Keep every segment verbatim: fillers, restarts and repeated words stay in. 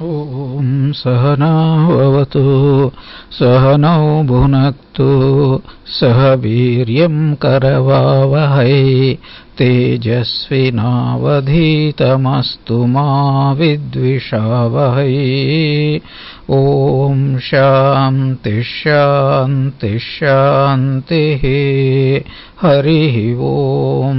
ॐ सहनाववतु सहनौ भुनक्तु सह वीर्यं करवावहै तेजस्विनावधीतमस्तु मा विद्विषावहै। ॐ शान्ति शान्ति शान्तिः। हरिः ॐ।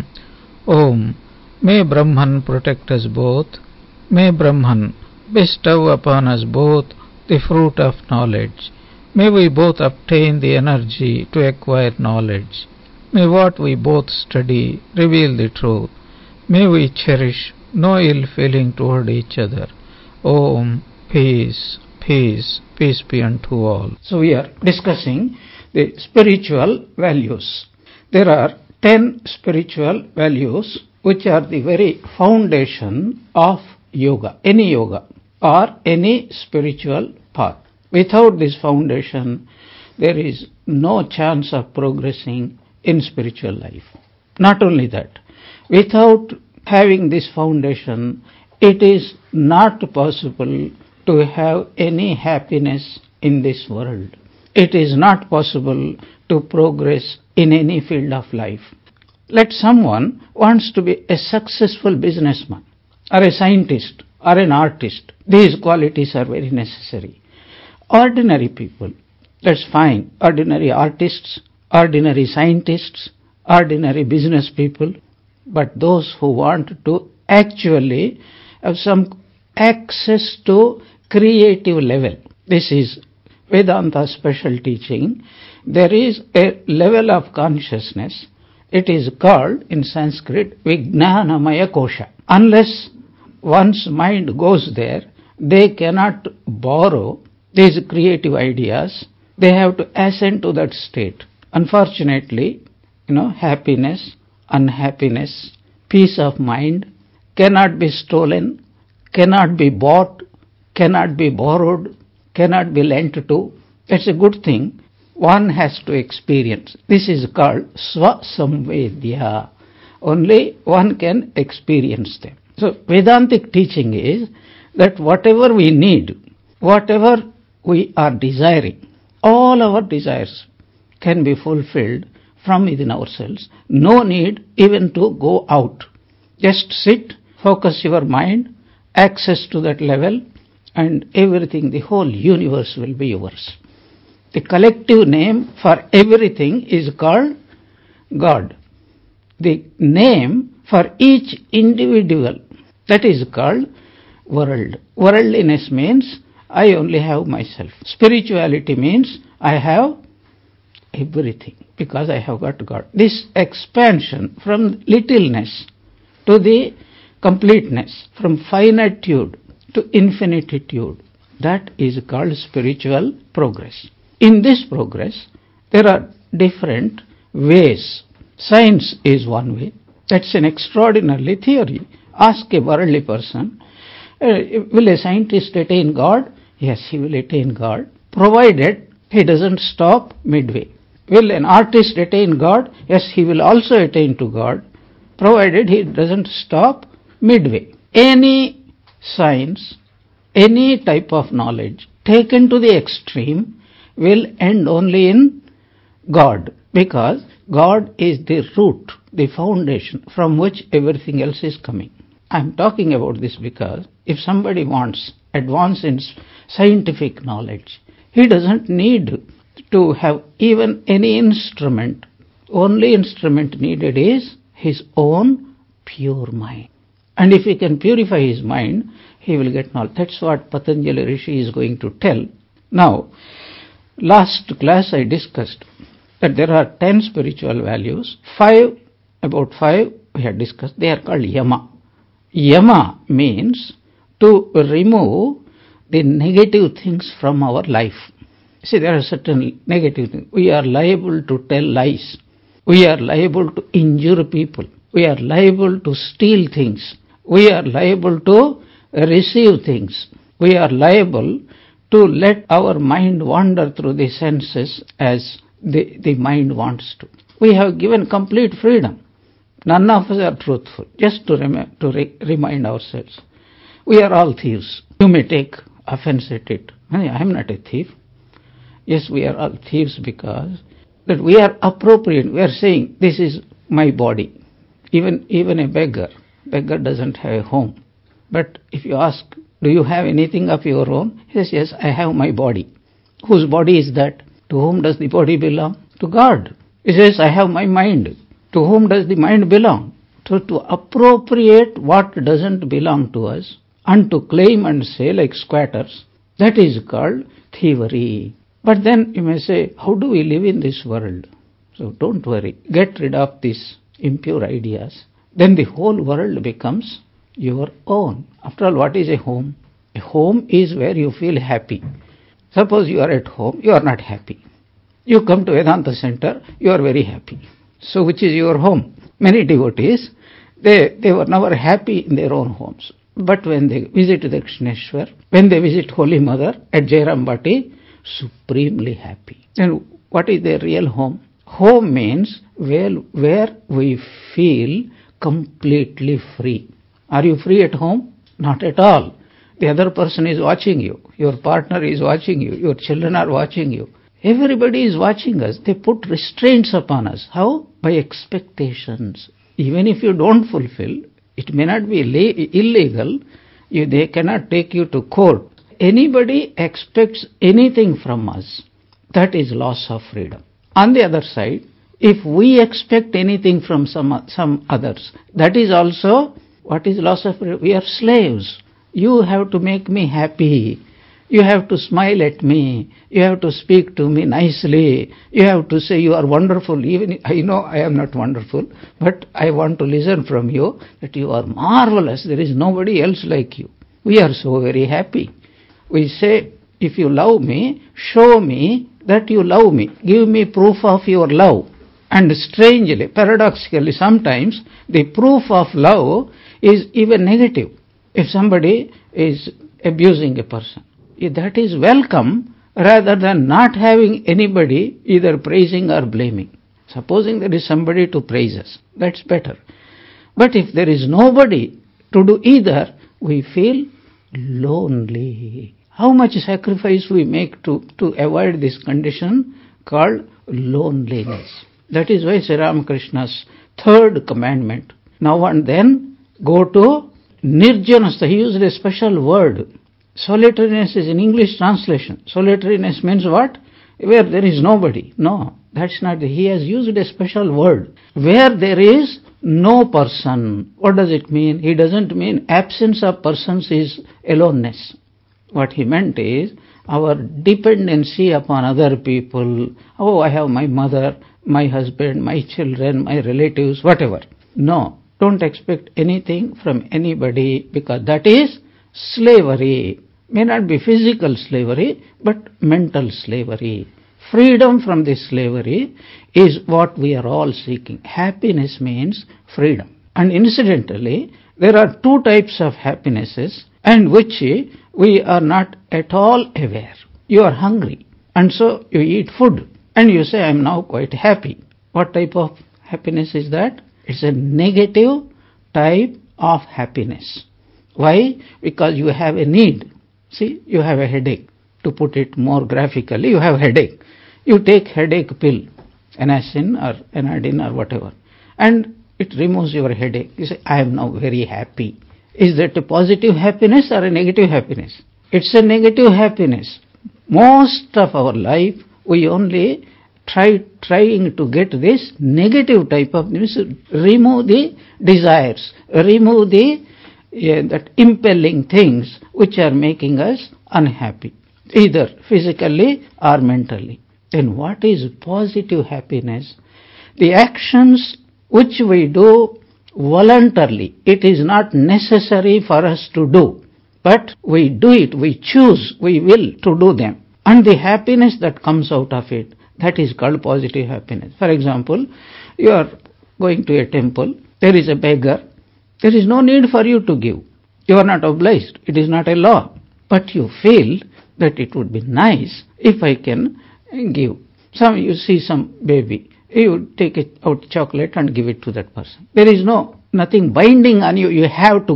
ॐ May Brahman protect us both. May Brahman bestow upon us both the fruit of knowledge. May we both obtain the energy to acquire knowledge. May what we both study reveal the truth. May we cherish no ill feeling toward each other. Om, peace, peace, peace be unto all. So we are discussing the spiritual values. There are ten spiritual values which are the very foundation of yoga, any yoga or any spiritual path. Without this foundation, there is no chance of progressing in spiritual life. Not only that, without having this foundation, it is not possible to have any happiness in this world. It is not possible to progress in any field of life. Let someone wants to be a successful businessman or a scientist or an artist. These qualities are very necessary. Ordinary people, that's fine. Ordinary artists, ordinary scientists, ordinary business people. But those who want to actually have some access to creative level. This is Vedanta special teaching. There is a level of consciousness. It is called in Sanskrit Vijnanamaya Kosha. Unless one's mind goes there, they cannot borrow these creative ideas. They have to ascend to that state. Unfortunately, you know, happiness, unhappiness, peace of mind cannot be stolen, cannot be bought, cannot be borrowed, cannot be lent to. That's a good thing. One has to experience. This is called Swa-samvedya. Only one can experience them. So Vedantic teaching is that whatever we need, whatever we are desiring, all our desires can be fulfilled from within ourselves. No need even to go out. Just sit, focus your mind, access to that level, and everything, the whole universe will be yours. The collective name for everything is called God. The name for each individual, that is called world. Worldliness means I only have myself. Spirituality means I have everything because I have got God. This expansion from littleness to the completeness, from finitude to infinitude, that is called spiritual progress. In this progress, there are different ways. Science is one way. That's an extraordinary theory. Ask a worldly person, uh, will a scientist attain God? Yes, he will attain God, provided he doesn't stop midway. Will an artist attain God? Yes, he will also attain to God, provided he doesn't stop midway. Any science, any type of knowledge taken to the extreme will end only in God, because God is the root, the foundation from which everything else is coming. I am talking about this because if somebody wants advance in scientific knowledge, he doesn't need to have even any instrument. Only instrument needed is his own pure mind. And if he can purify his mind, he will get knowledge. That's what Patanjali Rishi is going to tell. Now, last class I discussed that there are ten spiritual values. Five, about five we had discussed. They are called Yama. Yama means to remove the negative things from our life. See, there are certain negative things. We are liable to tell lies. We are liable to injure people. We are liable to steal things. We are liable to receive things. We are liable to let our mind wander through the senses as the, the mind wants to. We have given complete freedom. None of us are truthful. Just to, rem- to re- remind ourselves, we are all thieves. You may take offense at it. I am not a thief. Yes, we are all thieves because that we are appropriate. We are saying, this is my body. Even, even a beggar. Beggar doesn't have a home. But if you ask, do you have anything of your own? He says, yes, I have my body. Whose body is that? To whom does the body belong? To God. He says, I have my mind. To whom does the mind belong? So to appropriate what doesn't belong to us and to claim and say like squatters, that is called thievery. But then you may say, how do we live in this world? So don't worry. Get rid of these impure ideas. Then the whole world becomes your own. After all, what is a home? A home is where you feel happy. Suppose you are at home, you are not happy. You come to Vedanta Center, you are very happy. So which is your home? Many devotees, they, they were never happy in their own homes. But when they visit Dakshineshwar, when they visit Holy Mother at Jairambati, supremely happy. And what is their real home? Home means where, where we feel completely free. Are you free at home? Not at all. The other person is watching you. Your partner is watching you. Your children are watching you. Everybody is watching us. They put restraints upon us. How? By expectations. Even if you don't fulfill, it may not be illegal. You, they cannot take you to court. Anybody expects anything from us. That is loss of freedom. On the other side, if we expect anything from some, some others, that is also, what is loss of freedom? We are slaves. You have to make me happy. You have to smile at me. You have to speak to me nicely. You have to say you are wonderful. Even I know I am not wonderful, but I want to listen from you that you are marvelous. There is nobody else like you. We are so very happy. We say, if you love me, show me that you love me. Give me proof of your love. And strangely, paradoxically, sometimes the proof of love is even negative. If somebody is abusing a person, that is welcome rather than not having anybody either praising or blaming. Supposing there is somebody to praise us, that's better. But if there is nobody to do either, we feel lonely. How much sacrifice we make to, to avoid this condition called loneliness. That is why Sri Ramakrishna's third commandment, now and then go to Nirjanastha. He used a special word. Solitariness is an English translation. Solitariness means what? Where there is nobody. No, that's not. He has used a special word. Where there is no person. What does it mean? He doesn't mean absence of persons is aloneness. What he meant is our dependency upon other people. Oh, I have my mother, my husband, my children, my relatives, whatever. No, don't expect anything from anybody because that is slavery. May not be physical slavery, but mental slavery. Freedom from this slavery is what we are all seeking. Happiness means freedom. And incidentally, there are two types of happinesses and which we are not at all aware. You are hungry and so you eat food and you say, I am now quite happy. What type of happiness is that? It's a negative type of happiness. Why? Because you have a need. See, you have a headache. To put it more graphically, you have a headache. You take headache pill, Anacin or Anadin or whatever, and it removes your headache. You say, I am now very happy. Is that a positive happiness or a negative happiness? It's a negative happiness. Most of our life, we only try trying to get this negative type of, means remove the desires, remove the Yeah, that impelling things which are making us unhappy, either physically or mentally. Then what is positive happiness? The actions which we do voluntarily, it is not necessary for us to do, but we do it, we choose, we will to do them. And the happiness that comes out of it, that is called positive happiness. For example, you are going to a temple, there is a beggar. There is no need for you to give. You are not obliged. It is not a law. But you feel that it would be nice if I can give. Some, you see some baby, you take it out chocolate and give it to that person. There is no, nothing binding on you. You have to give.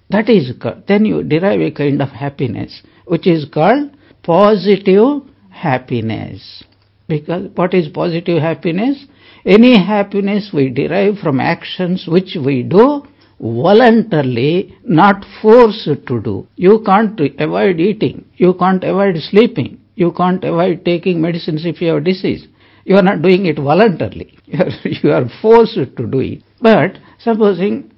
That is, then you derive a kind of happiness, which is called positive happiness. Because what is positive happiness? Any happiness we derive from actions which we do voluntarily, not forced to do. You can't avoid eating. You can't avoid sleeping. You can't avoid taking medicines if you have disease. You are not doing it voluntarily. You are, you are forced to do it. But supposing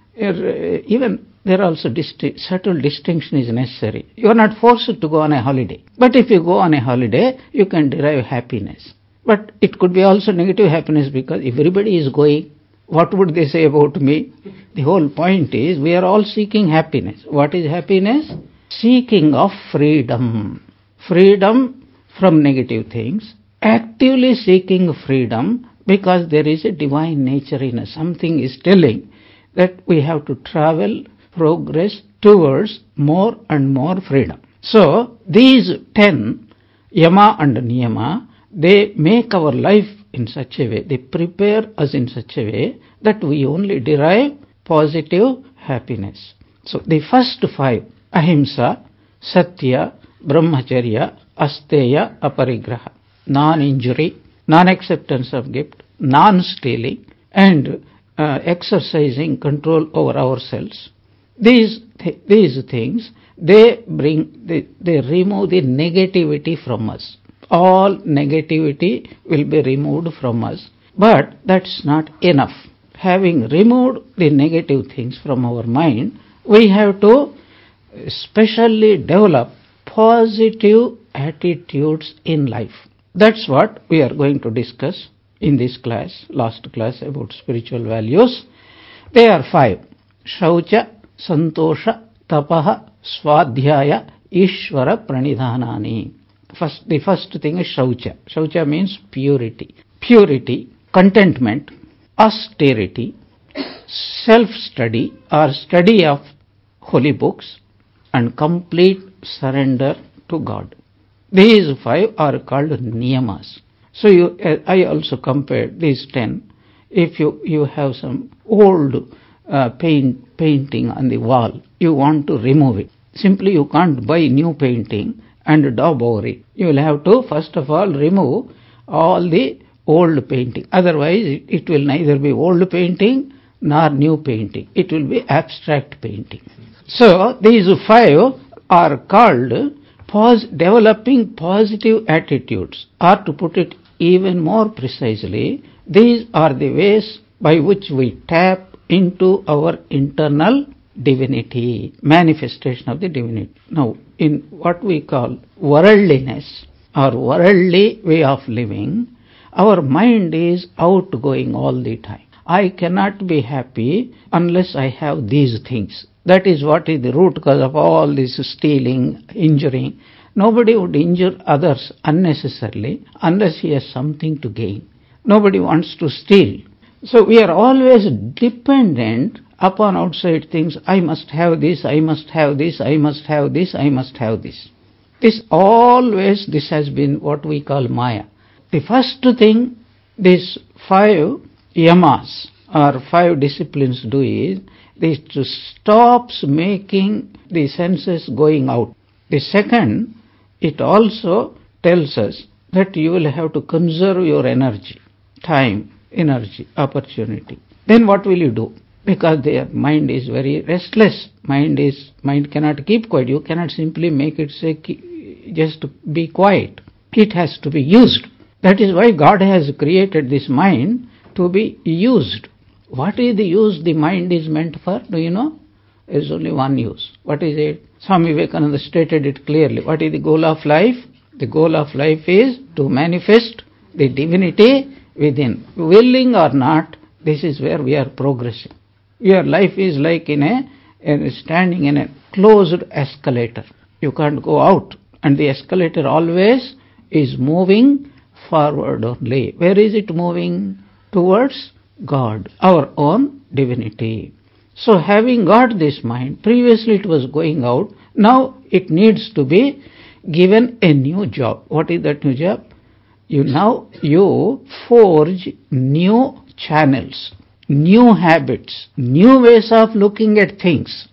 even there also disti- subtle distinction is necessary. You are not forced to go on a holiday. But if you go on a holiday, you can derive happiness. But it could be also negative happiness, because everybody is going. What would they say about me? The whole point is we are all seeking happiness. What is happiness? Seeking of freedom. Freedom from negative things. Actively seeking freedom, because there is a divine nature in us. Something is telling that we have to travel, progress towards more and more freedom. So these ten, yama and niyama, they make our life in such a way, they prepare us in such a way that we only derive positive happiness. So the first five, ahimsa, satya, brahmacharya, asteya, aparigraha, non-injury, non-acceptance of gift, non-stealing, and uh, exercising control over ourselves. These th- these things, they bring, they, they remove the negativity from us. All negativity will be removed from us. But that's not enough. Having removed the negative things from our mind, we have to specially develop positive attitudes in life. That's what we are going to discuss in this class, last class about spiritual values. They are five. Shaucha, Santosha, Tapaha, Swadhyaya, Ishvara, Pranidhanani. First, the first thing is Shaucha. Shaucha means purity. Purity, contentment, austerity, self-study or study of holy books, and complete surrender to God. These five are called niyamas. So you, uh, I also compared these ten. If you, you have some old uh, paint, painting on the wall, you want to remove it. Simply you can't buy new painting and daub over it. You will have to first of all remove all the old painting. Otherwise it, it will neither be old painting nor new painting. It will be abstract painting. So these five are called pos- developing positive attitudes, or to put it even more precisely, these are the ways by which we tap into our internal divinity, manifestation of the divinity. Now, in what we call worldliness or worldly way of living, our mind is outgoing all the time. I cannot be happy unless I have these things. That is what is the root cause of all this stealing, injuring. Nobody would injure others unnecessarily unless he has something to gain. Nobody wants to steal. So we are always dependent upon outside things. I must have this, I must have this, I must have this, I must have this. This always, this has been what we call Maya. The first thing these five yamas or five disciplines do is, is to stop making the senses going out. The second, it also tells us that you will have to conserve your energy, time, energy, opportunity. Then what will you do? Because their mind is very restless. Mind is mind cannot keep quiet. You cannot simply make it say just be quiet. It has to be used. That is why God has created this mind to be used. What is the use the mind is meant for? Do you know? There is only one use. What is it? Swami Vivekananda stated it clearly. What is the goal of life? The goal of life is to manifest the divinity within. Willing or not, this is where we are progressing. Your life is like in a, in standing in a closed escalator. You can't go out, and the escalator always is moving forward only. Where is it moving? Towards God, our own divinity. So having got this mind, previously it was going out, now it needs to be given a new job. What is that new job? You now you forge new channels, new habits, new ways of looking at things.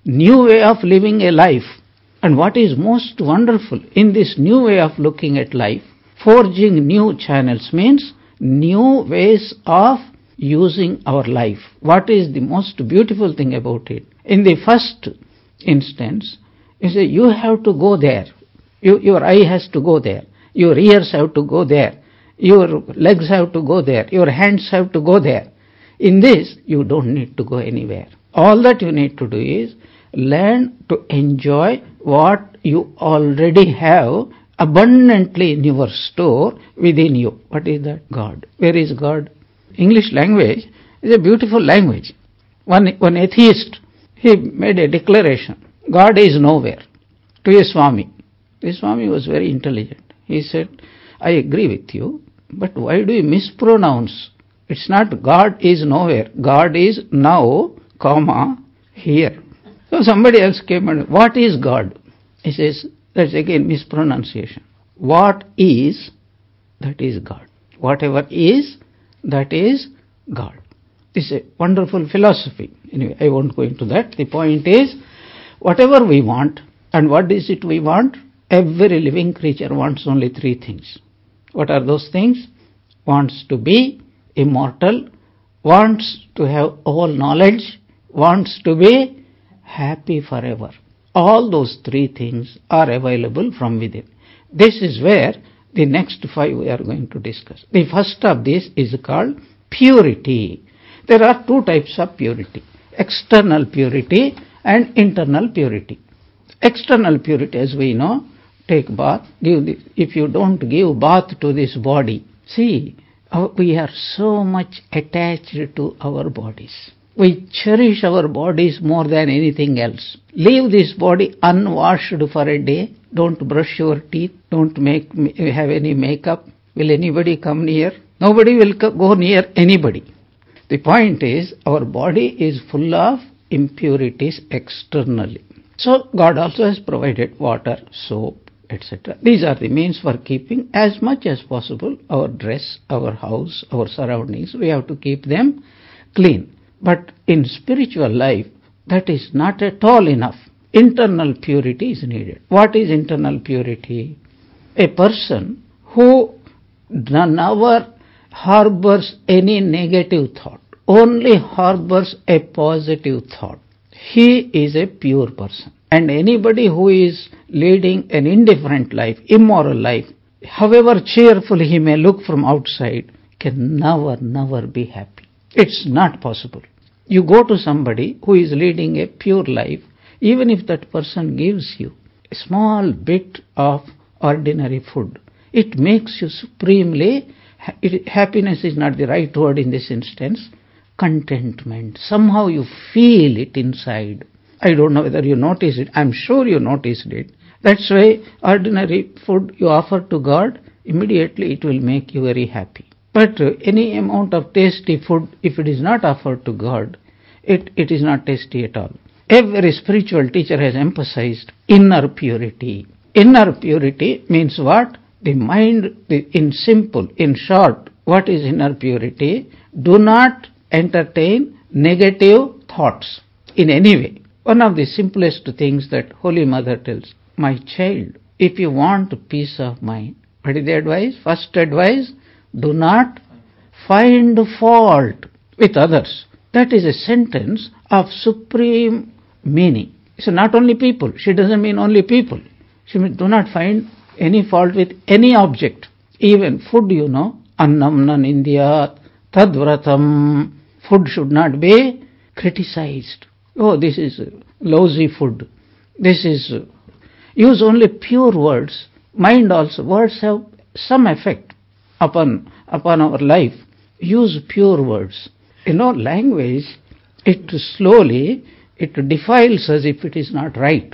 new way of living a life. And what is most wonderful in this new way of looking at life, forging new channels means new ways of using our life. What is the most beautiful thing about it? In the first instance, you say you have to go there. You, your eye has to go there. Your ears have to go there. Your legs have to go there. Your hands have to go there. In this, you don't need to go anywhere. All that you need to do is learn to enjoy what you already have abundantly in your store within you. What is that? God. Where is God? English language is a beautiful language. One, one atheist, he made a declaration. God is nowhere. To a Swami. The Swami was very intelligent. He said, I agree with you, but why do you mispronounce? It's not God is nowhere. God is now, comma, here. So somebody else came and, what is God? He says, that's again mispronunciation. What is, that is God. Whatever is, that is God. This is a wonderful philosophy. Anyway, I won't go into that. The point is, whatever we want, and what is it we want? Every living creature wants only three things. What are those things? Wants to be immortal, wants to have all knowledge, wants to be happy forever. All those three things are available from within. This is where the next five we are going to discuss. The first of this is called purity. There are two types of purity, external purity and internal purity. External purity, as we know, take bath, give the, if you don't give bath to this body, see, we are so much attached to our bodies. We cherish our bodies more than anything else. Leave this body unwashed for a day. Don't brush your teeth. Don't make have any makeup. Will anybody come near? Nobody will go near anybody. The point is, our body is full of impurities externally. So God also has provided water, soap, et cetera. These are the means for keeping as much as possible our dress, our house, our surroundings. We have to keep them clean. But in spiritual life, that is not at all enough. Internal purity is needed. What is internal purity? A person who never harbors any negative thought, only harbors a positive thought, he is a pure person. And anybody who is leading an indifferent life, immoral life, however cheerful he may look from outside, can never, never be happy. It's not possible. You go to somebody who is leading a pure life, even if that person gives you a small bit of ordinary food, it makes you supremely, it, happiness is not the right word in this instance, contentment. Somehow you feel it inside. I don't know whether you notice it. I'm sure you noticed it. That's why ordinary food you offer to God, immediately it will make you very happy. But uh, any amount of tasty food, if it is not offered to God, it, it is not tasty at all. Every spiritual teacher has emphasized inner purity. Inner purity means what? The mind, the, in simple, in short, what is inner purity? Do not entertain negative thoughts in any way. One of the simplest things that Holy Mother tells, my child, if you want peace of mind, what is the advice? First advice, do not find fault with others. That is a sentence of supreme meaning. So not only people, she doesn't mean only people. She means do not find any fault with any object. Even food, you know, annam nan indiyat tadvratam. Food should not be criticized. Oh, this is lousy food. This is, use only pure words. Mind also, words have some effect upon, upon our life. Use pure words. You know, language, it slowly, it defiles us if it is not right.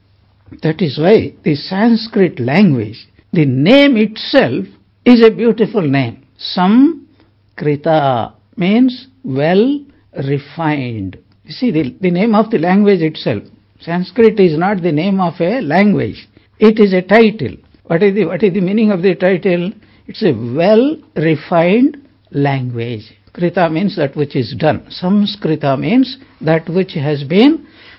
That is why the Sanskrit language, the name itself is a beautiful name. Samkrita means well refined. You see, the, the name of the language itself, Sanskrit is not the name of a language. It is a title. What is the, what is the meaning of the title? It's a well refined language. Krita means that which is done. Samskrita means that which has been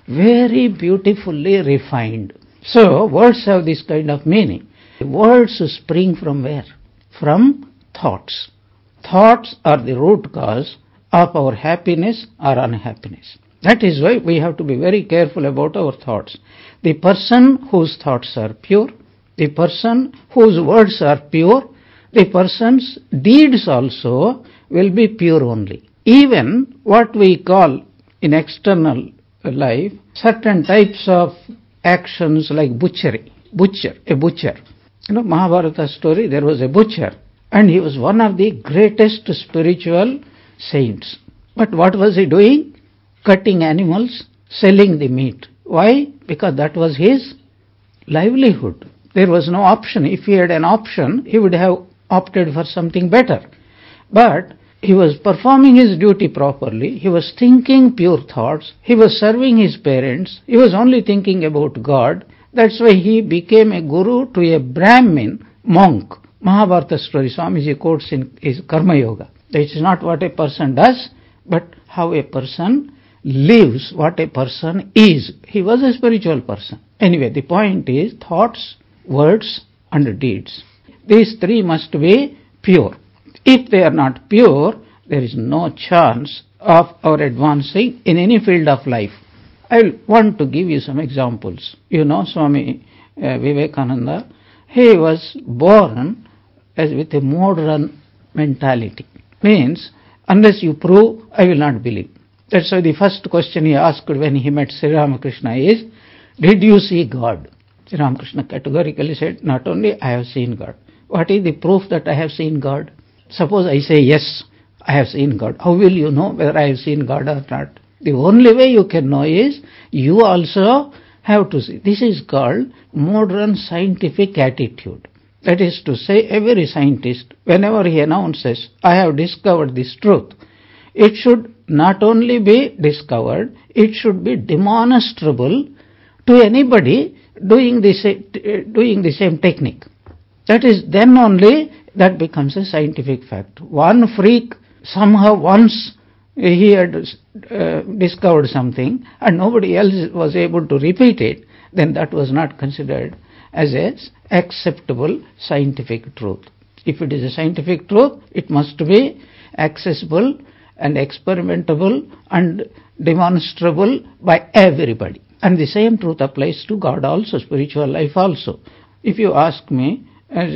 very beautifully refined. So words have this kind of meaning. Words spring from where? From thoughts. Thoughts are the root cause of our happiness or unhappiness. That is why we have to be very careful about our thoughts. The person whose thoughts are pure, the person whose words are pure, the person's deeds also will be pure only. Even what we call in external life, certain types of actions like butchery, butcher, a butcher. You know, Mahabharata story, there was a butcher and he was one of the greatest spiritual saints. But what was he doing? Cutting animals, selling the meat. Why? Because that was his livelihood. There was no option. If he had an option, he would have opted for something better. But he was performing his duty properly. He was thinking pure thoughts. He was serving his parents. He was only thinking about God. That's why he became a guru to a Brahmin monk. Mahabharata story, Swamiji quotes in his Karma Yoga. It is not what a person does, but how a person lives, what a person is. He was a spiritual person. Anyway, the point is thoughts, words, and deeds. These three must be pure. If they are not pure, there is no chance of our advancing in any field of life. I want to give you some examples. You know Swami uh, Vivekananda, he was born as with a modern mentality. Means, unless you prove, I will not believe. That's why the first question he asked when he met Sri Ramakrishna is, did you see God? Sri Ramakrishna categorically said, not only I have seen God. What is the proof that I have seen God? Suppose I say, yes, I have seen God. How will you know whether I have seen God or not? The only way you can know is, you also have to see. This is called modern scientific attitude. That is to say, every scientist, whenever he announces, I have discovered this truth, it should not only be discovered, it should be demonstrable to anybody doing the same, doing the same technique. That is, then only that becomes a scientific fact. One freak somehow once he had uh, discovered something and nobody else was able to repeat it, then that was not considered as an acceptable scientific truth. If it is a scientific truth, it must be accessible and experimentable and demonstrable by everybody. And the same truth applies to God also, spiritual life also. If you ask me,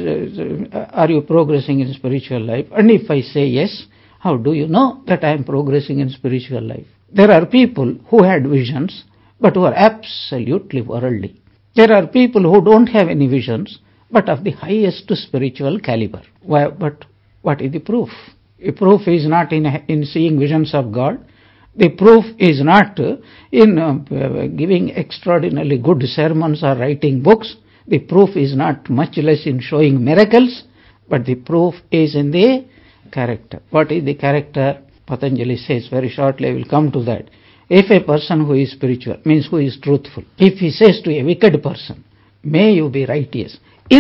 are you progressing in spiritual life? And if I say yes, how do you know that I am progressing in spiritual life? There are people who had visions, but who are absolutely worldly. There are people who don't have any visions, but of the highest spiritual caliber. Why, but what is the proof? The proof is not in, in seeing visions of God. The proof is not in uh, giving extraordinarily good sermons or writing books. The proof is not much less in showing miracles, but the proof is in the character. What is the character? Patanjali says very shortly, I will come to that. If a person who is spiritual, means who is truthful, if he says to a wicked person, may you be righteous,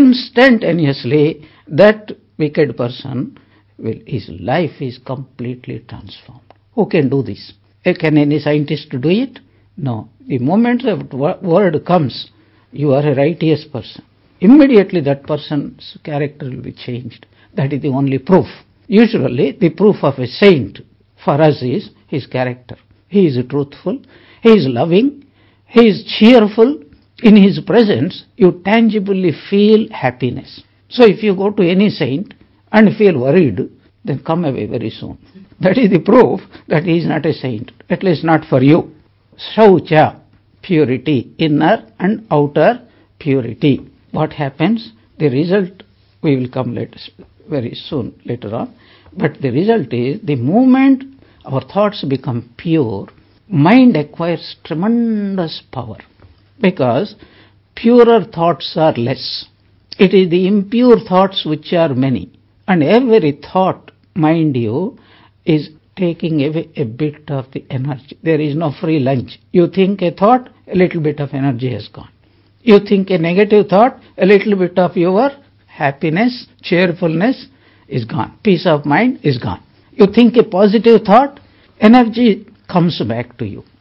instantaneously that wicked person, will, his life is completely transformed. Who can do this? Can any scientist do it? No. The moment the word comes, you are a righteous person, immediately that person's character will be changed. That is the only proof. Usually the proof of a saint for us is his character. He is truthful, he is loving, he is cheerful. In his presence you tangibly feel happiness. So if you go to any saint and feel worried, then come away very soon. That is the proof that he is not a saint, at least not for you. Shaucha, purity, inner and outer purity. What happens? The result, we will come later, very soon later on. But the result is, the moment our thoughts become pure, mind acquires tremendous power. Because purer thoughts are less. It is the impure thoughts which are many. And every thought, mind you, is taking away a bit of the energy. There is no free lunch. You think a thought, a little bit of energy has gone. You think a negative thought, a little bit of your happiness, cheerfulness is gone. Peace of mind is gone. You think a positive thought, energy comes back to you.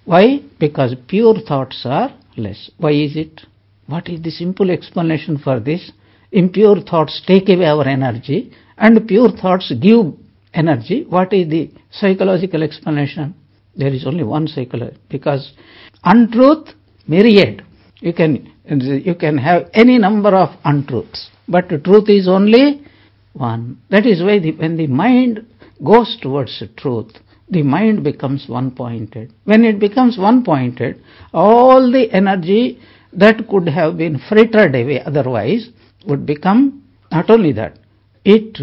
Why? Because pure thoughts are less. Why is it? What is the simple explanation for this? Impure thoughts take away our energy and pure thoughts give energy. What is the psychological explanation? There is only one psychological, because untruth, myriad. You can, you can have any number of untruths, but the truth is only one. That is why the, when the mind goes towards the truth, the mind becomes one-pointed. When it becomes one-pointed, all the energy that could have been frittered away otherwise would become, not only that, it,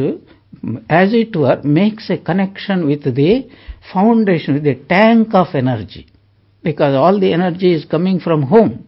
as it were, makes a connection with the foundation, with the tank of energy. Because all the energy is coming from whom?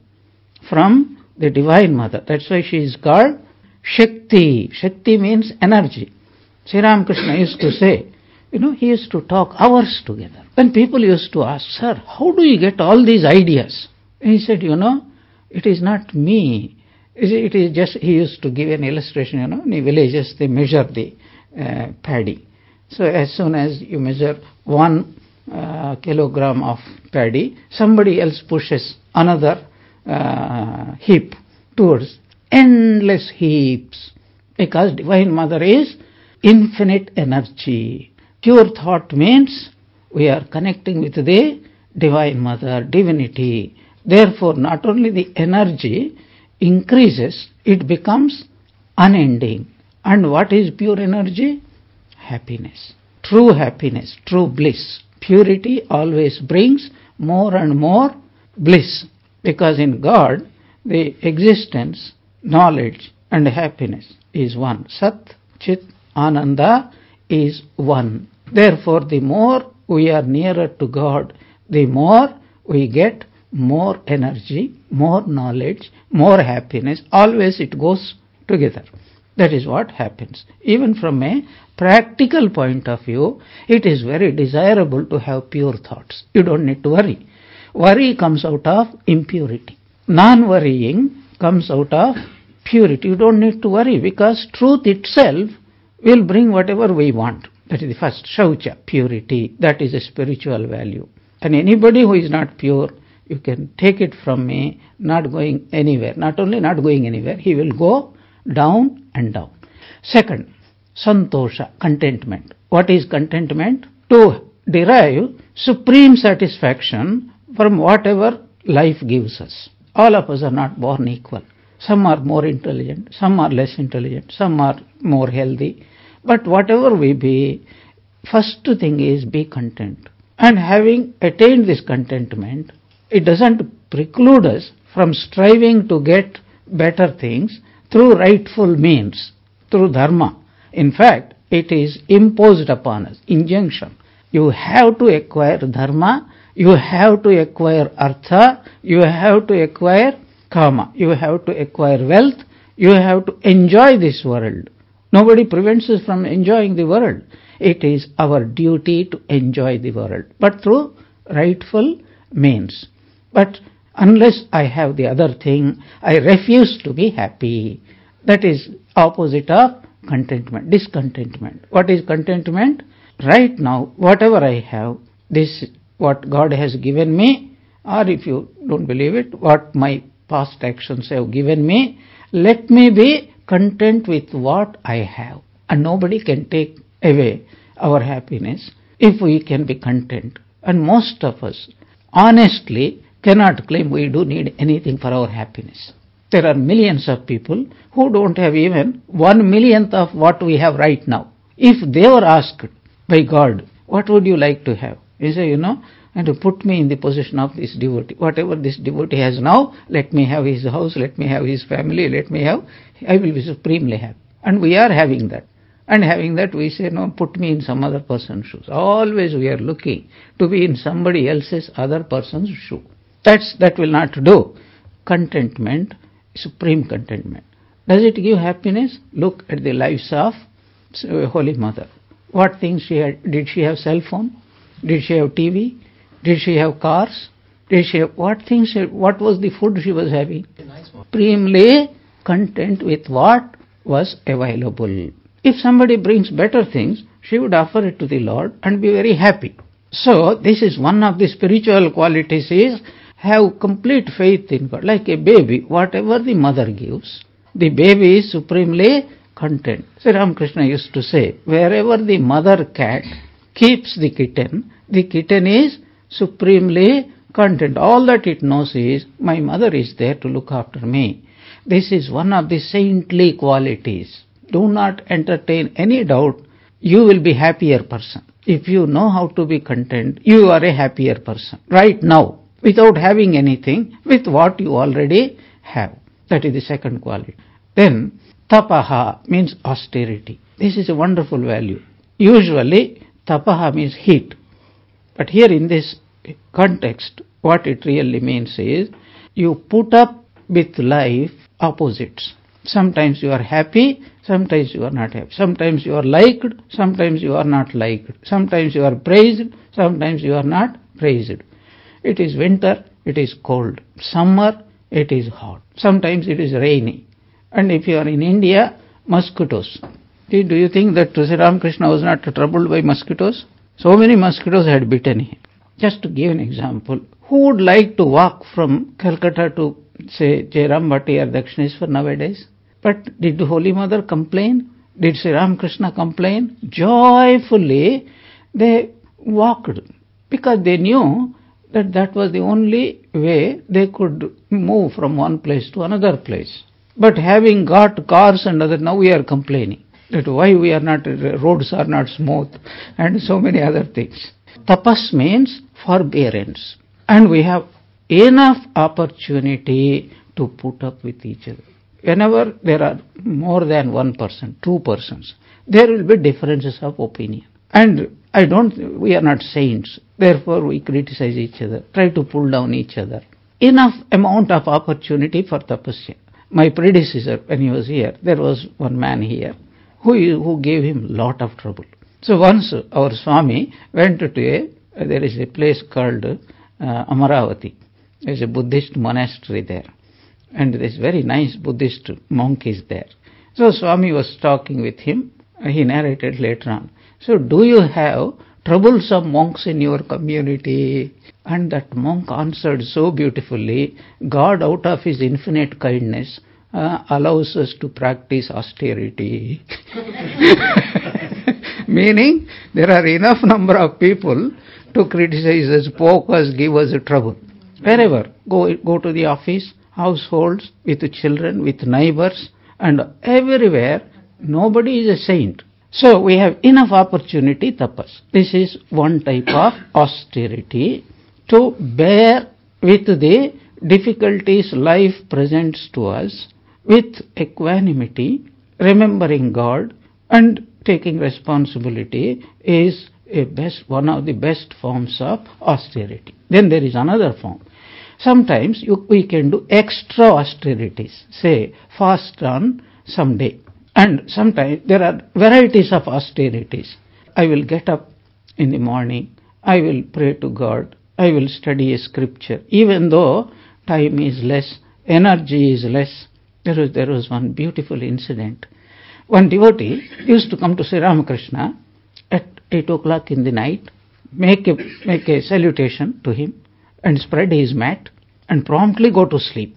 From the Divine Mother. That's why she is called Shakti. Shakti means energy. Sri Ramakrishna used to say, you know, he used to talk hours together. When people used to ask, sir, how do you get all these ideas? And he said, you know, it is not me. It is just, he used to give an illustration, you know, in the villages they measure the uh, paddy. So as soon as you measure one uh, kilogram of paddy, somebody else pushes another uh, heap towards endless heaps, because Divine Mother is infinite energy. Pure thought means we are connecting with the Divine Mother, divinity. Therefore, not only the energy increases, it becomes unending. And what is pure energy? Happiness. True happiness, true bliss. Purity always brings more and more bliss, because in God, the existence, knowledge and happiness is one. Sat, Chit, Ananda is one. Therefore, the more we are nearer to God, the more we get more energy, more knowledge, more happiness. Always it goes together. That is what happens. Even from a practical point of view, it is very desirable to have pure thoughts. You don't need to worry. Worry comes out of impurity. Non-worrying comes out of purity. You don't need to worry, because truth itself will bring whatever we want. That is the first. Shaucha, purity. That is a spiritual value. And anybody who is not pure, you can take it from me, not going anywhere. Not only not going anywhere, he will go down and down. Second, santosha, contentment. What is contentment? To derive supreme satisfaction from whatever life gives us. All of us are not born equal. Some are more intelligent, some are less intelligent, some are more healthy. But whatever we be, first thing is be content. And having attained this contentment, it doesn't preclude us from striving to get better things through rightful means, through dharma. In fact, it is imposed upon us, injunction. You have to acquire dharma, you have to acquire artha, you have to acquire kama, you have to acquire wealth, you have to enjoy this world. Nobody prevents us from enjoying the world. It is our duty to enjoy the world, but through rightful means. But unless I have the other thing, I refuse to be happy. That is opposite of contentment, discontentment. What is contentment? Right now, whatever I have, this what God has given me, or if you don't believe it, what my past actions have given me, let me be content with what I have. And nobody can take away our happiness if we can be content. And most of us, honestly, cannot claim we do need anything for our happiness. There are millions of people who don't have even one millionth of what we have right now. If they were asked by God, what would you like to have? He say, you know, and to put me in the position of this devotee. Whatever this devotee has now, let me have his house, let me have his family, let me have, I will be supremely happy. And we are having that. And having that, we say, no, put me in some other person's shoes. Always we are looking to be in somebody else's other person's shoe. That's, that will not do. Contentment, supreme contentment. Does it give happiness? Look at the lives of Holy Mother. What things she had? Did she have cell phone? Did she have T V? Did she have cars? Did she have, what things, she, what was the food she was having? Supremely content with what was available. If somebody brings better things, she would offer it to the Lord and be very happy. So this is one of the spiritual qualities is have complete faith in God. Like a baby, whatever the mother gives, the baby is supremely content. Sri Ramakrishna used to say, wherever the mother cat keeps the kitten, the kitten is supremely content. All that it knows is, my mother is there to look after me. This is one of the saintly qualities. Do not entertain any doubt. You will be happier person. If you know how to be content, you are a happier person. Right now, without having anything, with what you already have. That is the second quality. Then, tapaha means austerity. This is a wonderful value. Usually, tapaha means heat. But here in this context, what it really means is, you put up with life opposites. Sometimes you are happy, sometimes you are not happy. Sometimes you are liked, sometimes you are not liked. Sometimes you are praised, sometimes you are not praised. It is winter, it is cold. Summer, it is hot. Sometimes it is rainy. And if you are in India, mosquitoes. Do you think that Sri Ramakrishna was not troubled by mosquitoes? So many mosquitoes had bitten him. Just to give an example, who would like to walk from Calcutta to, say, Jairam Bhatti or Dakshineshwar nowadays? But did the Holy Mother complain? Did Sri Ramakrishna complain? Joyfully they walked, because they knew that that was the only way they could move from one place to another place. But having got cars and other, now we are complaining that why we are not, roads are not smooth and so many other things. Tapas means forbearance, and we have enough opportunity to put up with each other. Whenever there are more than one person, two persons, there will be differences of opinion. And I don't, we are not saints, therefore we criticize each other, try to pull down each other. Enough amount of opportunity for tapasya. My predecessor, when he was here, there was one man here who, who gave him lot of trouble. So once our Swami went to a, there is a place called uh, Amaravati. There is a Buddhist monastery there. And this very nice Buddhist monk is there. So Swami was talking with him. He narrated later on. So do you have troublesome monks in your community? And that monk answered so beautifully, God out of his infinite kindness uh, allows us to practice austerity. Meaning there are enough number of people to criticize us, poke us, give us trouble. Wherever, go, go to the office, households, with children, with neighbors, and everywhere, nobody is a saint. So we have enough opportunity, tapas. This is one type of austerity, to bear with the difficulties life presents to us with equanimity, remembering God, and taking responsibility is a best, one of the best forms of austerity. Then there is another form. Sometimes you, we can do extra austerities, say fast on some day. And sometimes there are varieties of austerities. I will get up in the morning, I will pray to God, I will study a scripture. Even though time is less, energy is less. There was, there was one beautiful incident. One devotee used to come to Sri Ramakrishna at eight o'clock in the night, make a, make a salutation to him, and spread his mat, and promptly go to sleep.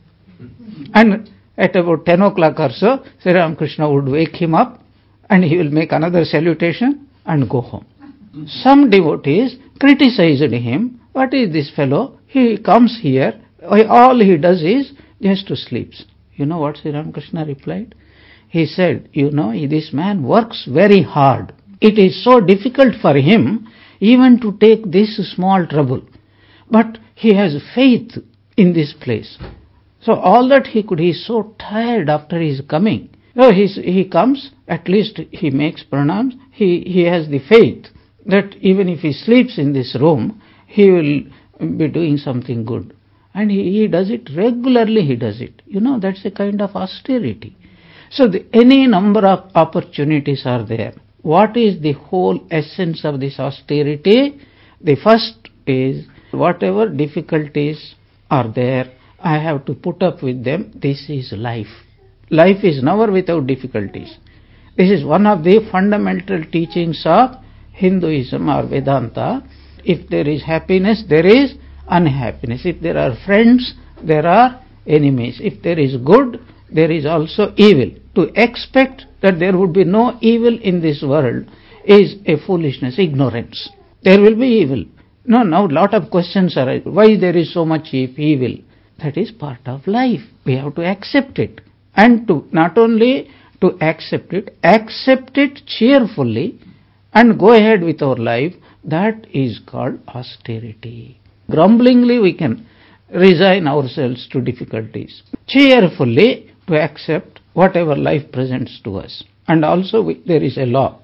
And at about ten o'clock or so, Sri Ramakrishna would wake him up, and he will make another salutation and go home. Some devotees criticized him. What is this fellow? He comes here, all he does is just to sleep. You know what Sri Ramakrishna replied? He said, you know, this man works very hard. It is so difficult for him even to take this small trouble. But he has faith in this place. So all that he could, he is so tired after his coming. So he, he comes, at least he makes pranams. He, he has the faith that even if he sleeps in this room, he will be doing something good. And he, he does it regularly, he does it. You know, that's a kind of austerity. So the, any number of opportunities are there. What is the whole essence of this austerity? The first is, whatever difficulties are there, I have to put up with them. This is life. Life is never without difficulties. This is one of the fundamental teachings of Hinduism or Vedanta, If there is happiness, there is unhappiness. If there are friends, there are enemies. If there is good, there is also evil. To expect that there would be no evil in this world is a foolishness, ignorance. There will be evil. No, now lot of questions are, why there is so much evil? That is part of life. We have to accept it. And to not only to accept it, accept it cheerfully and go ahead with our life. That is called austerity. Grumblingly we can resign ourselves to difficulties. Cheerfully to accept whatever life presents to us. And also we, there is a law.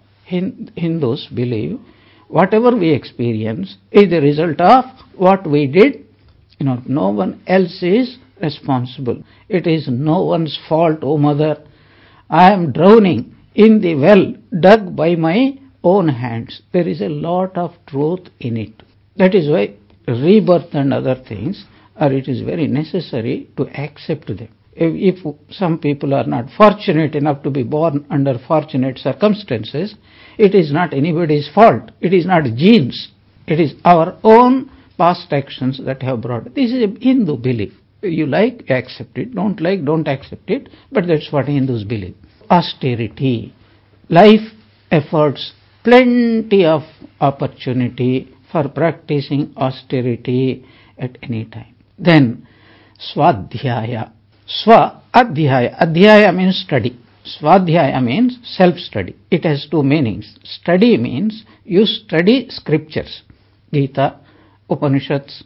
Hindus believe whatever we experience is the result of what we did. You know, no one else is responsible. It is no one's fault, oh mother. I am drowning in the well dug by my own hands. There is a lot of truth in it. That is why rebirth and other things are, it is very necessary to accept them. If, if some people are not fortunate enough to be born under fortunate circumstances, it is not anybody's fault. It is not genes. It is our own past actions that have brought it. This is a Hindu belief. You like, accept it. Don't like, don't accept it. But that's what Hindus believe. Austerity. Life affords plenty of opportunity for practicing austerity at any time. Then, Swadhyaya. Swa Adhyaya. Adhyaya means study. Swadhyaya means self-study. It has two meanings. Study means you study scriptures. Gita, Upanishads,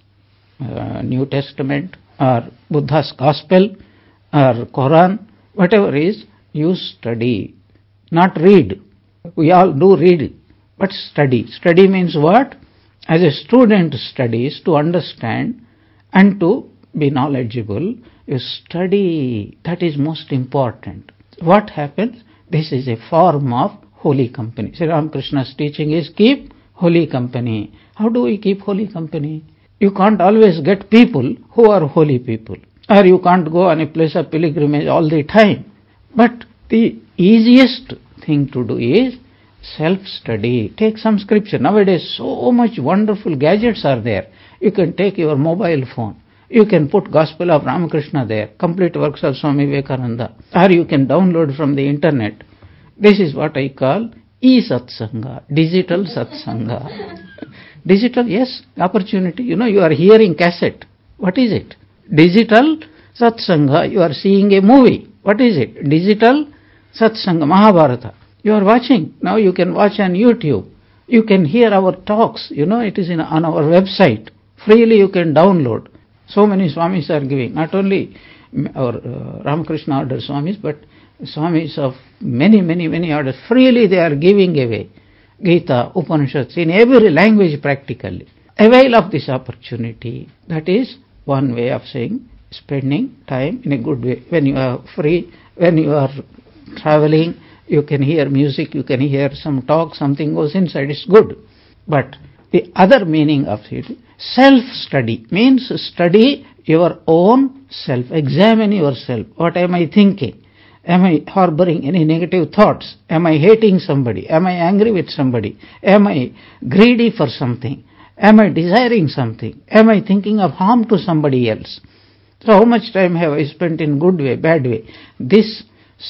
uh, New Testament, or Buddha's Gospel, or Quran, whatever is, you study. Not read. We all do read, but study. Study means what? As a student studies to understand and to be knowledgeable, you study. That is most important. What happens? This is a form of holy company. Sri Ramakrishna's teaching is keep holy company. How do we keep holy company? You can't always get people who are holy people, or you can't go on a place of pilgrimage all the time. But the easiest thing to do is self-study. Take some scripture. Nowadays so much wonderful gadgets are there. You can take your mobile phone. You can put Gospel of Ramakrishna there, complete works of Swami Vivekananda, or you can download from the internet. This is what I call e-satsanga, digital satsanga. Digital, yes, opportunity. You know, you are hearing cassette. What is it? Digital satsanga. You are seeing a movie. What is it? Digital satsanga, Mahabharata. You are watching. Now you can watch on YouTube. You can hear our talks. You know, it is in, on our website. Freely you can download. So many Swamis are giving. Not only our uh, Ramakrishna order Swamis, but Swamis of many, many, many orders. Freely they are giving away Gita, Upanishads in every language practically. Avail of this opportunity. That is one way of saying spending time in a good way. When you are free, when you are traveling, you can hear music, you can hear some talk, something goes inside, it's good. But the other meaning of it, self-study, means study your own self, examine yourself. What am I thinking? Am I harboring any negative thoughts? Am I hating somebody? Am I angry with somebody? Am I greedy for something? Am I desiring something? Am I thinking of harm to somebody else? So how much time have I spent in good way, bad way? This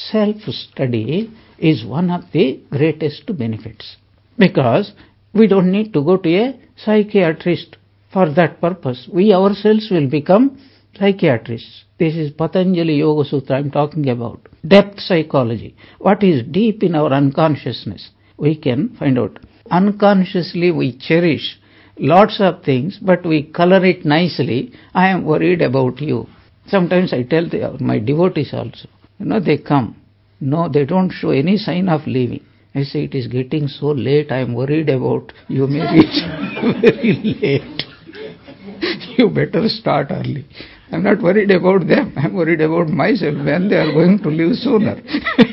self-study is one of the greatest benefits, because we don't need to go to a psychiatrist for that purpose. We ourselves will become psychiatrists. This is Patanjali Yoga Sutra I am talking about. Depth psychology. What is deep in our unconsciousness? We can find out. Unconsciously we cherish lots of things, but we color it nicely. I am worried about you. Sometimes I tell the, my devotees also, you know, they come. No, they don't show any sign of leaving. I say, it is getting so late, I am worried about you may reach very late. You better start early. I am not worried about them. I am worried about myself when they are going to leave sooner.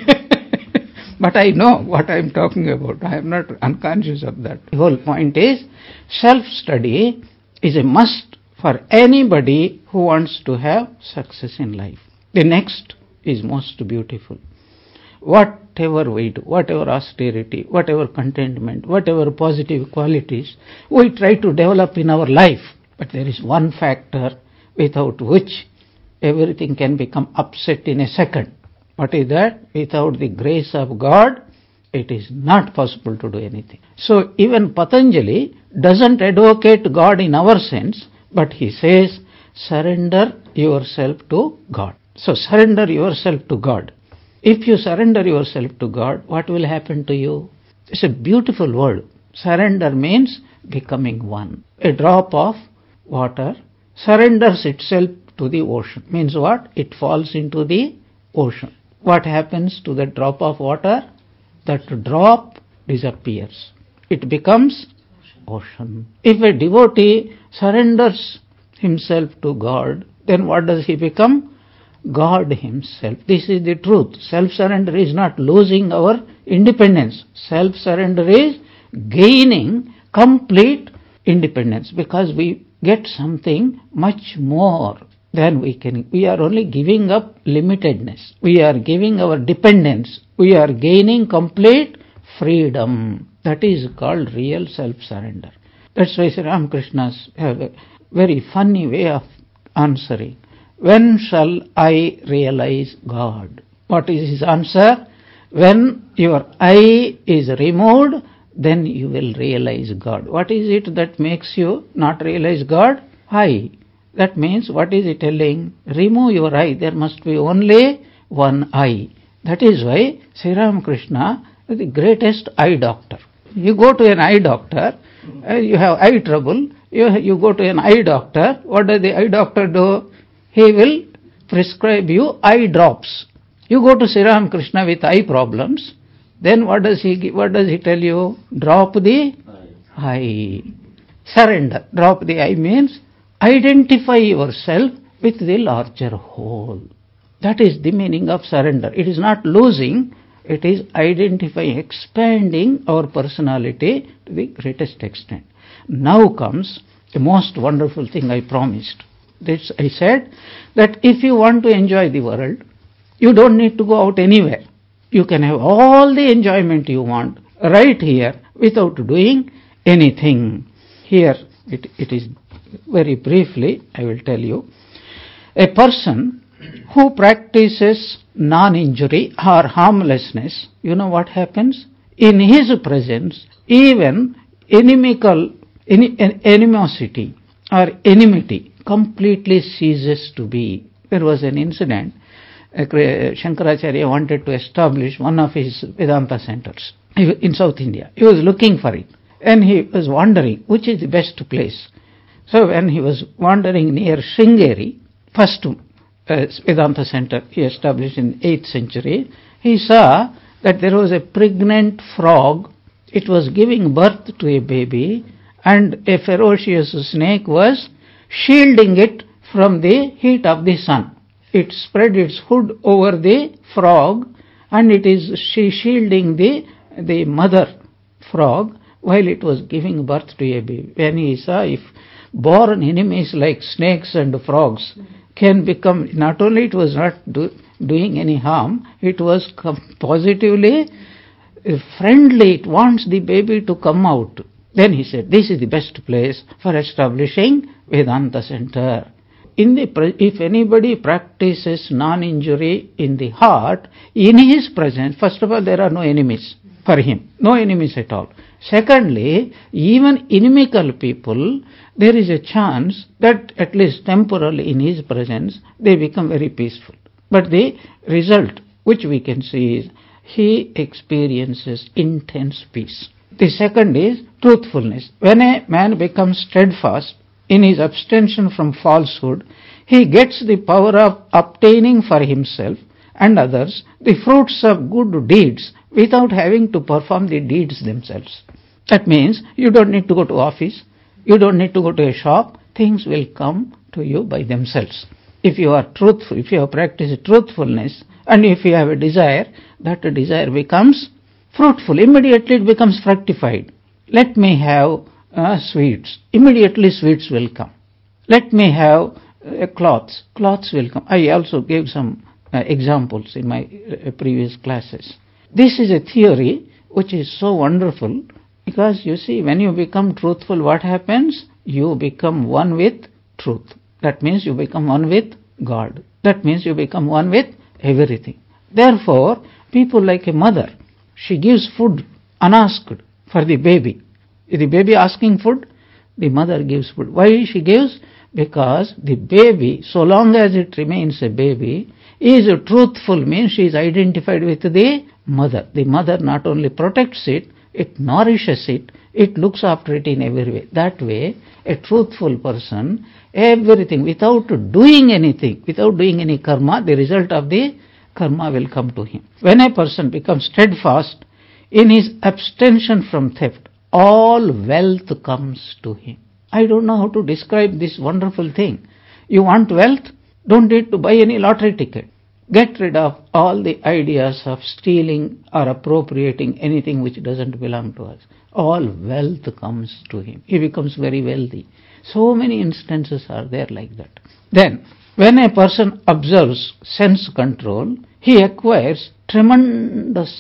But I know what I am talking about. I am not unconscious of that. The whole point is, self-study is a must for anybody who wants to have success in life. The next is most beautiful. What whatever we do, whatever austerity, whatever contentment, whatever positive qualities, we try to develop in our life. But there is one factor without which everything can become upset in a second. What is that? Without the grace of God, it is not possible to do anything. So even Patanjali doesn't advocate God in our sense, but he says, surrender yourself to God. So surrender yourself to God. If you surrender yourself to God, what will happen to you? It's a beautiful word. Surrender means becoming one. A drop of water surrenders itself to the ocean. Means what? It falls into the ocean. What happens to the drop of water? That drop disappears. It becomes ocean. If a devotee surrenders himself to God, then what does he become? God himself. This is the truth. Self-surrender is not losing our independence. Self-surrender is gaining complete independence, because we get something much more than we can. We are only giving up limitedness. We are giving our dependence. We are gaining complete freedom. That is called real self-surrender. That's why Sri Ramakrishna have a very funny way of answering. When shall I realize God? What is his answer? When your I is removed, then you will realize God. What is it that makes you not realize God? I. That means, what is it telling? Remove your I. There must be only one I. That is why Sri Ramakrishna is the greatest eye doctor. You go to an eye doctor, uh, you have eye trouble, you, you go to an eye doctor, what does the eye doctor do? He will prescribe you eye drops. You go to Sri Ramakrishna with eye problems, then what does he what does he tell you? Drop the eye. Surrender. Drop the eye means identify yourself with the larger whole. That is the meaning of surrender. It is not losing, it is identifying, expanding our personality to the greatest extent. Now comes the most wonderful thing I promised. This I said that if you want to enjoy the world, you don't need to go out anywhere. You can have all the enjoyment you want right here without doing anything. Here it, it is very briefly, I will tell you. A person who practices non-injury or harmlessness, you know what happens? In his presence, even inimical animosity or enmity completely ceases to be. There was an incident. Shankaracharya wanted to establish one of his Vedanta centers in South India. He was looking for it, and he was wondering which is the best place. So when he was wandering near Sringeri, first uh, Vedanta center he established in eighth century, he saw that there was a pregnant frog. It was giving birth to a baby, and a ferocious snake was shielding it from the heat of the sun. It spread its hood over the frog, and it is shielding the, the mother frog while it was giving birth to a baby. When he saw if born enemies like snakes and frogs can become, not only it was not do, doing any harm, it was positively friendly. It wants the baby to come out. Then he said, this is the best place for establishing Vedanta center. In the, if anybody practices non-injury in the heart, in his presence, first of all, there are no enemies for him. No enemies at all. Secondly, even inimical people, there is a chance that at least temporarily in his presence, they become very peaceful. But the result, which we can see, is he experiences intense peace. The second is truthfulness. When a man becomes steadfast in his abstention from falsehood, he gets the power of obtaining for himself and others the fruits of good deeds without having to perform the deeds themselves. That means you don't need to go to office, you don't need to go to a shop, things will come to you by themselves. If you are truthful, if you have practiced truthfulness, and if you have a desire, that desire becomes fruitful. Immediately it becomes fructified. Let me have uh, sweets. Immediately sweets will come. Let me have uh, cloths. Cloths will come. I also gave some uh, examples in my uh, previous classes. This is a theory which is so wonderful because you see, when you become truthful, what happens? You become one with truth. That means you become one with God. That means you become one with everything. Therefore, people like a mother, she gives food unasked for the baby. Is the baby asking food? The mother gives food. Why she gives? Because the baby, so long as it remains a baby, is truthful, means she is identified with the mother. The mother not only protects it, it nourishes it, it looks after it in every way. That way, a truthful person, everything, without doing anything, without doing any karma, the result of the karma will come to him. When a person becomes steadfast in his abstention from theft, all wealth comes to him. I don't know how to describe this wonderful thing. You want wealth? Don't need to buy any lottery ticket. Get rid of all the ideas of stealing or appropriating anything which doesn't belong to us. All wealth comes to him. He becomes very wealthy. So many instances are there like that. Then, when a person observes sense control, he acquires tremendous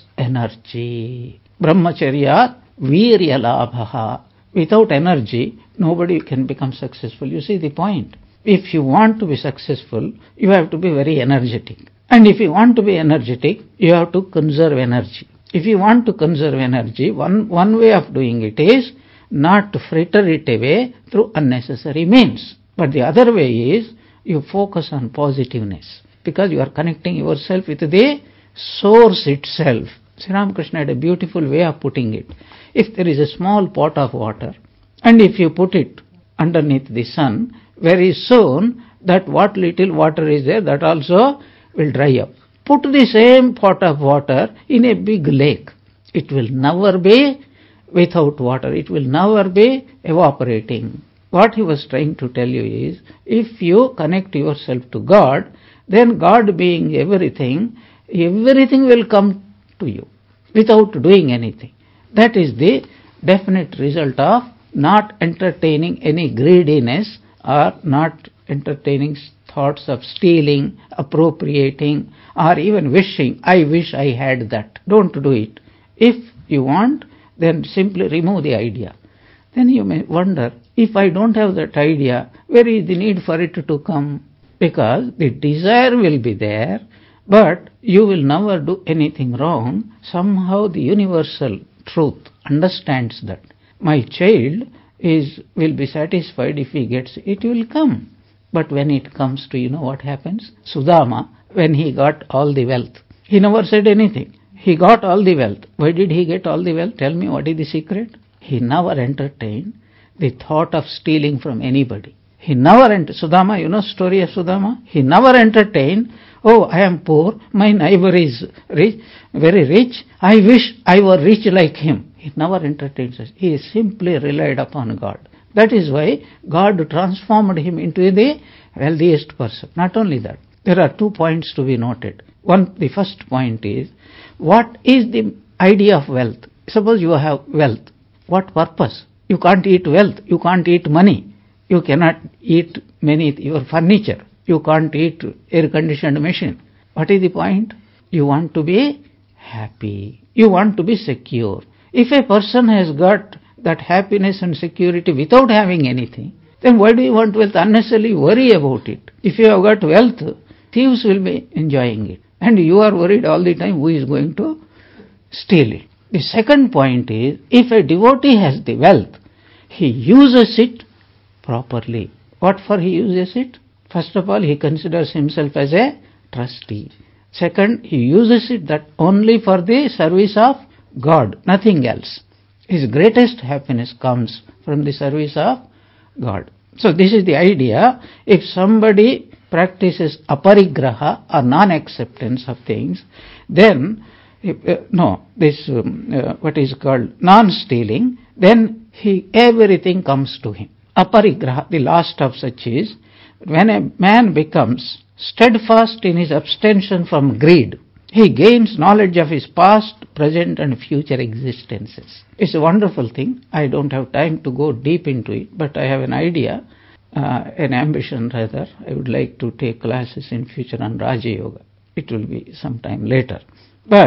energy. Brahmacharya virya labhaha. Without energy, nobody can become successful. You see the point. If you want to be successful, you have to be very energetic. And if you want to be energetic, you have to conserve energy. If you want to conserve energy, one, one way of doing it is not to fritter it away through unnecessary means. But the other way is you focus on positiveness, because you are connecting yourself with the source itself. Sri Ramakrishna had a beautiful way of putting it. If there is a small pot of water, and if you put it underneath the sun, very soon that what little water is there, that also will dry up. Put the same pot of water in a big lake. It will never be without water. It will never be evaporating. What he was trying to tell you is, if you connect yourself to God, then God being everything, everything will come to you without doing anything. That is the definite result of not entertaining any greediness or not entertaining thoughts of stealing, appropriating, or even wishing, I wish I had that. Don't do it. If you want, then simply remove the idea. Then you may wonder, if I don't have that idea, where is the need for it to come? Because the desire will be there, but you will never do anything wrong. Somehow the universal truth understands that. My child is will be satisfied if he gets, it will come. But when it comes to, you know what happens? Sudama, when he got all the wealth, he never said anything. He got all the wealth. Why did he get all the wealth? Tell me, what is the secret? He never entertained the thought of stealing from anybody. He never entertained, Sudama, you know story of Sudama? He never entertained, oh, I am poor, my neighbor is rich, very rich, I wish I were rich like him. He never entertained such. He simply relied upon God. That is why God transformed him into the wealthiest person. Not only that, there are two points to be noted. One, the first point is, what is the idea of wealth? Suppose you have wealth. What purpose? You can't eat wealth. You can't eat money. You cannot eat many your furniture. You can't eat air-conditioned machine. What is the point? You want to be happy. You want to be secure. If a person has got that happiness and security without having anything, then why do you want wealth? Unnecessarily worry about it. If you have got wealth, thieves will be enjoying it. And you are worried all the time who is going to steal it. The second point is, if a devotee has the wealth, he uses it properly. What for he uses it? First of all, he considers himself as a trustee. Second, he uses it that only for the service of God, nothing else. His greatest happiness comes from the service of God. So this is the idea. If somebody practices aparigraha or non-acceptance of things, then, if, uh, no, this, um, uh, what is called non-stealing, then he everything comes to him. Aparigraha, the last of such is, when a man becomes steadfast in his abstention from greed, he gains knowledge of his past, present and future existences. It's a wonderful thing. I don't have time to go deep into it, but I have an idea, uh, an ambition rather. I would like to take classes in future on Raja Yoga. It will be sometime later. But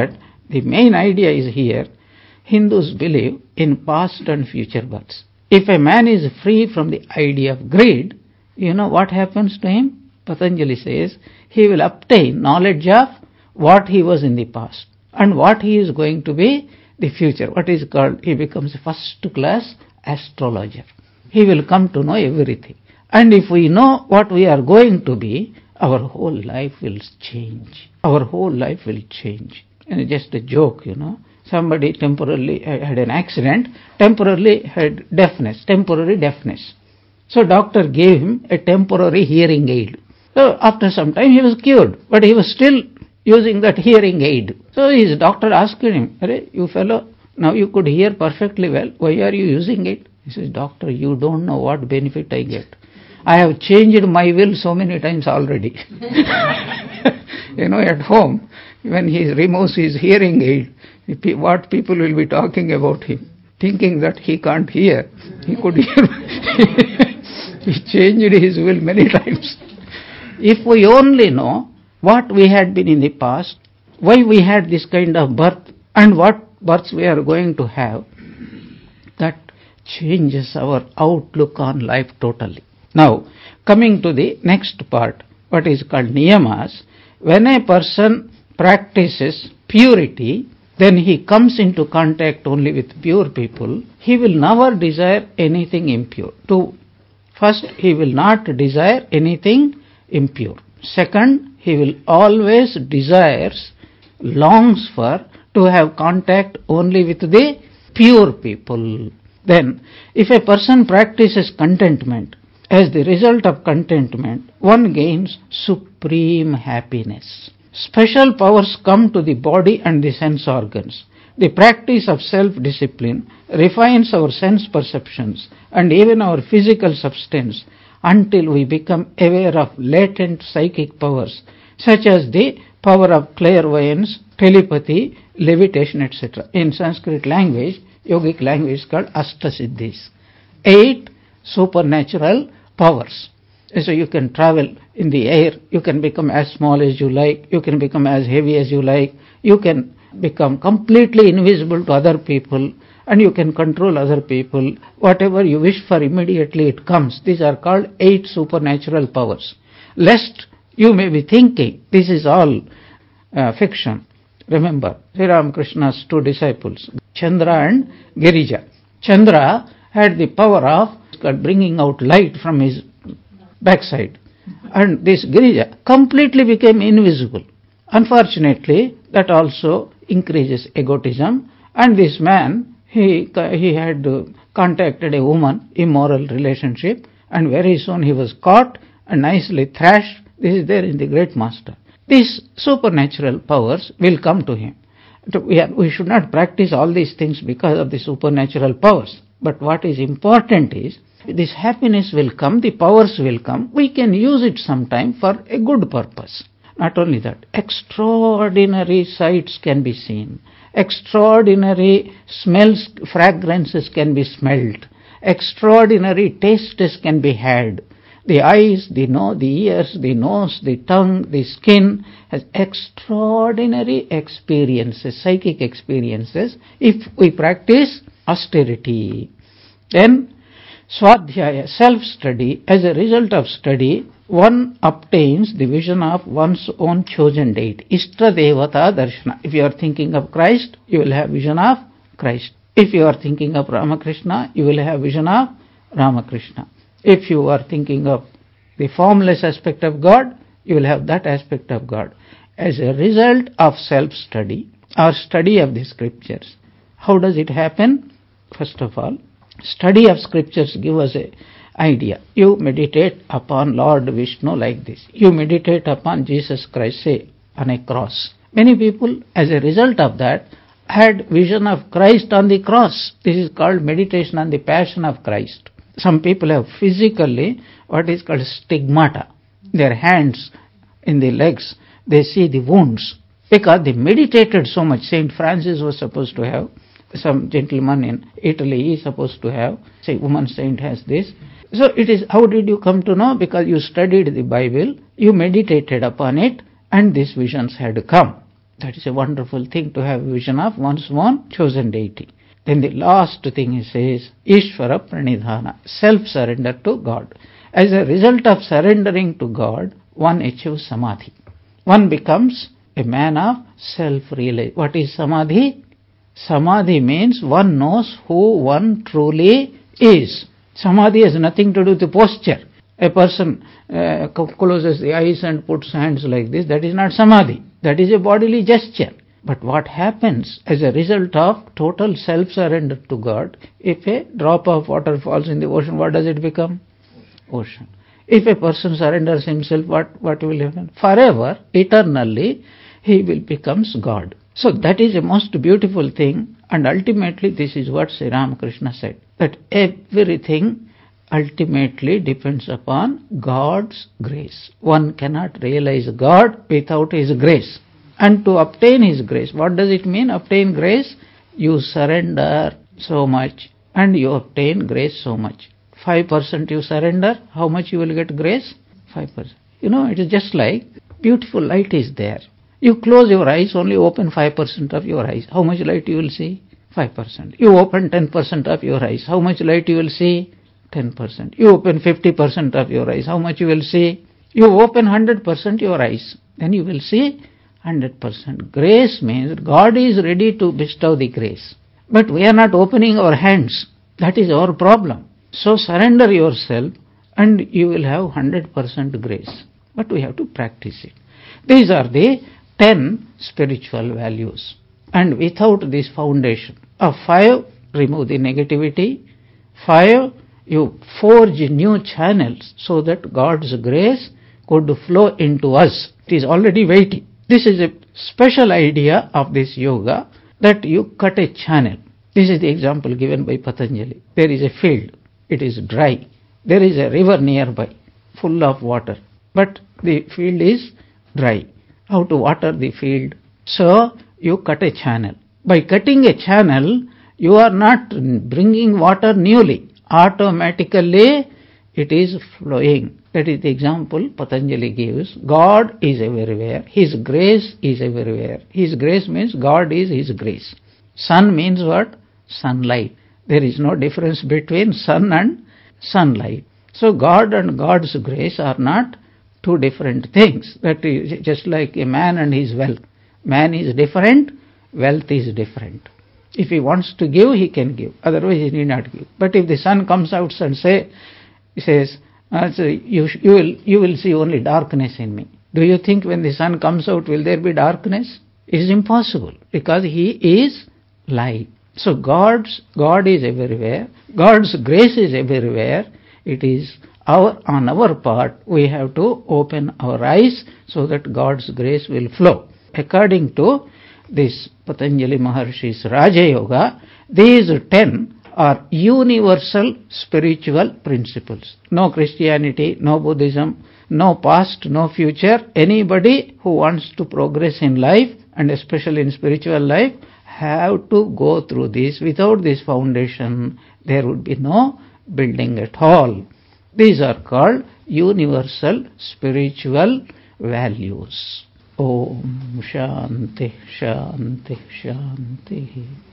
The main idea is here, Hindus believe in past and future births. If a man is free from the idea of greed, you know what happens to him? Patanjali says, he will obtain knowledge of what he was in the past and what he is going to be the future. What is called, he becomes a first class astrologer. He will come to know everything. And if we know what we are going to be, our whole life will change. Our whole life will change. And just a joke, you know. Somebody temporarily had an accident, temporarily had deafness, temporary deafness. So doctor gave him a temporary hearing aid. So after some time he was cured, but he was still using that hearing aid. So his doctor asked him, "Arey, you fellow, now you could hear perfectly well, why are you using it?" He says, "Doctor, you don't know what benefit I get. I have changed my will so many times already." You know, at home, when he removes his hearing aid, what people will be talking about him, thinking that he can't hear. He could hear. He changed his will many times. If we only know what we had been in the past, why we had this kind of birth, and what births we are going to have, that changes our outlook on life totally. Now, coming to the next part, what is called niyamas. When a person practices purity, then he comes into contact only with pure people. He will never desire anything impure. Two, first, he will not desire anything impure. Second, he will always desires, longs for to have contact only with the pure people. Then, if a person practices contentment, as the result of contentment, one gains supreme happiness. Special powers come to the body and the sense organs. The practice of self-discipline refines our sense perceptions and even our physical substance until we become aware of latent psychic powers, such as the power of clairvoyance, telepathy, levitation, et cetera. In Sanskrit language, yogic language called Ashtasiddhis. Eight supernatural powers. So you can travel in the air, you can become as small as you like, you can become as heavy as you like, you can become completely invisible to other people, and you can control other people. Whatever you wish for, immediately it comes. These are called eight supernatural powers. Lest you may be thinking this is all uh, fiction. Remember, Sri Ramakrishna's two disciples, Chandra and Girija. Chandra had the power of bringing out light from his backside, and this Girija completely became invisible. Unfortunately, that also increases egotism, and this man, he, he had contacted a woman, immoral relationship, and very soon he was caught and nicely thrashed. This is there in the Great Master. These supernatural powers will come to him. We, are, we should not practice all these things because of the supernatural powers. But what is important is, this happiness will come, the powers will come. We can use it sometime for a good purpose. Not only that, extraordinary sights can be seen. Extraordinary smells, fragrances can be smelled. Extraordinary tastes can be had. The eyes, the nose, the ears, the nose, the tongue, the skin has extraordinary experiences, psychic experiences, if we practice austerity. Then, Swadhyaya, self-study, as a result of study, one obtains the vision of one's own chosen deity. Ishta Devata Darshana. If you are thinking of Christ, you will have vision of Christ. If you are thinking of Ramakrishna, you will have vision of Ramakrishna. If you are thinking of the formless aspect of God, you will have that aspect of God. As a result of self-study or study of the scriptures. How does it happen? First of all, study of scriptures give us an idea. You meditate upon Lord Vishnu like this. You meditate upon Jesus Christ, say, on a cross. Many people, as a result of that, had vision of Christ on the cross. This is called meditation on the passion of Christ. Some people have physically what is called stigmata. Their hands, in the legs, they see the wounds because they meditated so much. Saint Francis was supposed to have, some gentleman in Italy is supposed to have, say, woman saint has this. So it is, how did you come to know? Because you studied the Bible, you meditated upon it, and these visions had come. That is a wonderful thing to have a vision of one's own chosen deity. Then the last thing he says, Ishvara Pranidhana, self-surrender to God. As a result of surrendering to God, one achieves samadhi. One becomes a man of self-realization. What is samadhi? Samadhi means one knows who one truly is. Samadhi has nothing to do with the posture. A person uh, closes the eyes and puts hands like this. That is not samadhi. That is a bodily gesture. But what happens as a result of total self-surrender to God, if a drop of water falls in the ocean, what does it become? Ocean. If a person surrenders himself, what, what will happen? Forever, eternally, he will becomes God. So that is a most beautiful thing, and ultimately this is what Sri Ramakrishna said, that everything ultimately depends upon God's grace. One cannot realize God without His grace. And to obtain His grace, what does it mean, obtain grace? You surrender so much and you obtain grace so much. five percent you surrender, how much you will get grace? five percent. You know, it is just like beautiful light is there. You close your eyes, only open five percent of your eyes. How much light you will see? five percent. You open ten percent of your eyes. How much light you will see? ten percent. You open fifty percent of your eyes. How much you will see? You open one hundred percent your eyes. Then you will see one hundred percent. Grace means God is ready to bestow the grace. But we are not opening our hands. That is our problem. So surrender yourself and you will have one hundred percent grace. But we have to practice it. These are the ten spiritual values. And without this foundation of five, remove the negativity. Five, you forge new channels so that God's grace could flow into us. It is already waiting. This is a special idea of this yoga, that you cut a channel. This is the example given by Patanjali. There is a field. It is dry. There is a river nearby, full of water. But the field is dry. How to water the field? So, you cut a channel. By cutting a channel, you are not bringing water newly. Automatically, it is flowing. That is the example Patanjali gives. God is everywhere. His grace is everywhere. His grace means God is His grace. Sun means what? Sunlight. There is no difference between sun and sunlight. So God and God's grace are not two different things. That is just like a man and his wealth. Man is different, wealth is different. If he wants to give, he can give. Otherwise, he need not give. But if the sun comes out and say, he says, uh, so you, you, will, you will see only darkness in me. Do you think when the sun comes out, will there be darkness? It is impossible, because He is light. So God's, God is everywhere. God's grace is everywhere. It is our, on our part, we have to open our eyes so that God's grace will flow. According to this Patanjali Maharshi's Raja Yoga, these ten are universal spiritual principles. No Christianity, no Buddhism, no past, no future. Anybody who wants to progress in life, and especially in spiritual life, have to go through this. Without this foundation, there would be no building at all. These are called universal spiritual values. Om Shanti Shanti Shanti.